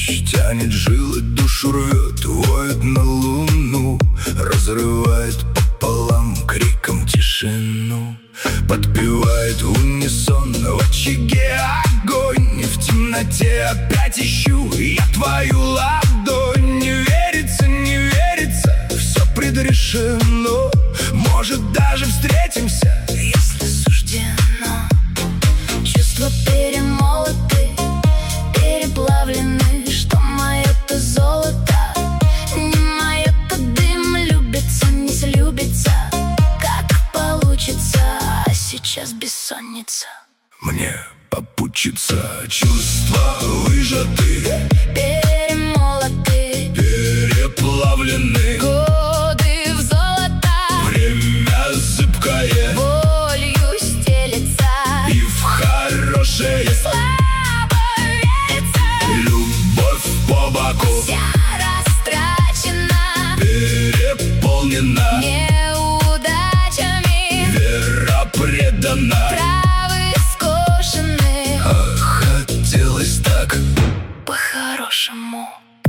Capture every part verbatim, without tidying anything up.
Ночь тянет жилы, душу рвет, воет на луну, разрывает пополам криком тишину. Подпевает в унисон, в очаге огонь, и в темноте опять ищу я твою ладонь. Не верится, не верится, все предрешено. Может, даже встретимся, если суждено. Чувства перемолоты, переплавлены, что мое-то золото, не мое-то дым. Любится, не слюбится, как получится, а сейчас бессонница. Мне попутчица, чувства выжаты, перемолоты, переплавлены, годы в золото, время зыбкое, болью стелется, и в хорошее слабо верится. Любовь по боку Вся растрачена, переполнена, неудачами, вера предана. травы скошены, А хотелось так по-хорошему.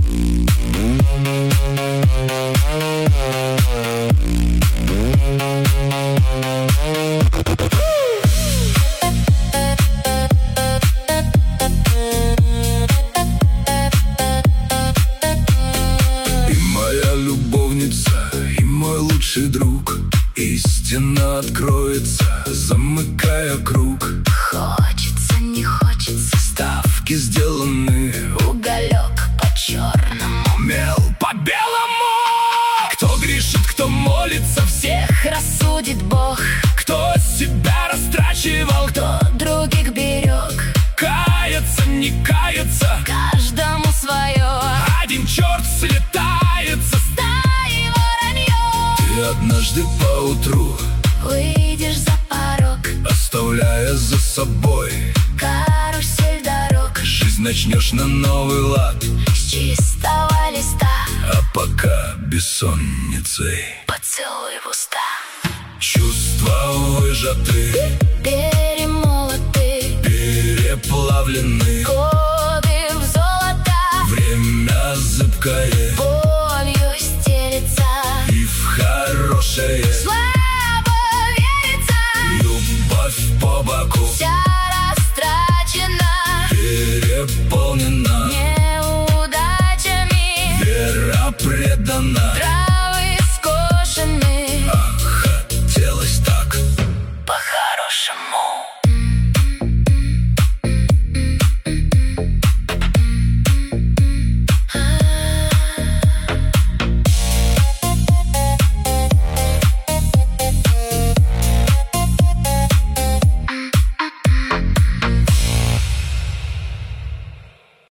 И моя любовница, и мой лучший друг, истина откроется, замыкая круг. Хочется, не хочется, Ставки сделаны, уголек по-черному, мел по белому. Кто грешит, кто молится, всех рассудит Бог, кто себя растрачивал, кто кто других берег. кается, не кается. Каждому свое, Один черт слетается. стаи воронье. Ты однажды поутру, Выйдешь за порог, оставляя за собой, карусель дорог, жизнь начнешь на новый лад. с чистого листа, А пока бессонницей поцелуй в уста. чувства выжаты, Перемолоты, переплавлены, годы в золото, время зыбкое,